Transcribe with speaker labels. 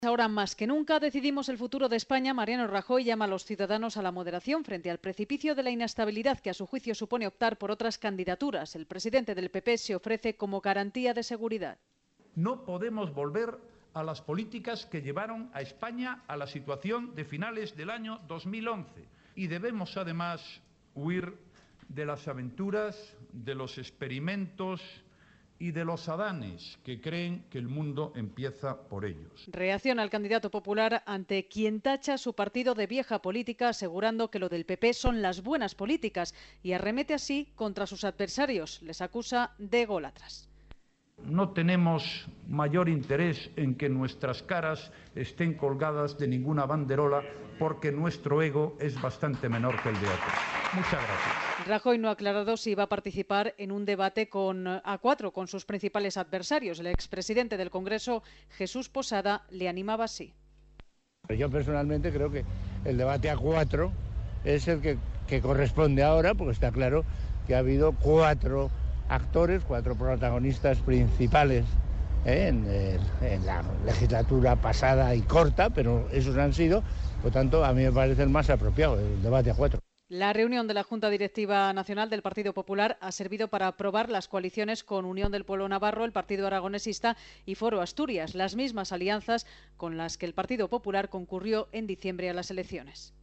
Speaker 1: Ahora más que nunca decidimos el futuro de España. Mariano Rajoy llama a los ciudadanos a la moderación frente al precipicio de la inestabilidad que a su juicio supone optar por otras candidaturas. El presidente del PP se ofrece como garantía de seguridad.
Speaker 2: No podemos volver a las políticas que llevaron a España a la situación de finales del año 2011 y debemos además huir de las aventuras, de los experimentos y de los adanes que creen que el mundo empieza por ellos.
Speaker 1: Reacciona el candidato popular ante quien tacha a su partido de vieja política, asegurando que lo del PP son las buenas políticas, y arremete así contra sus adversarios. Les acusa de ególatras.
Speaker 2: No tenemos mayor interés en que nuestras caras estén colgadas de ninguna banderola porque nuestro ego es bastante menor que el de otros. Muchas gracias.
Speaker 1: Rajoy no ha aclarado si va a participar en un debate a cuatro con sus principales adversarios. El expresidente del Congreso, Jesús Posada, le animaba así.
Speaker 3: Yo personalmente creo que el debate a cuatro es el que corresponde ahora, porque está claro que ha habido cuatro actores, cuatro protagonistas principales en la legislatura pasada y corta, pero esos han sido, por tanto, a mí me parece el más apropiado, el debate a cuatro.
Speaker 1: La reunión de la Junta Directiva Nacional del Partido Popular ha servido para aprobar las coaliciones con Unión del Pueblo Navarro, el Partido Aragonesista y Foro Asturias, las mismas alianzas con las que el Partido Popular concurrió en diciembre a las elecciones.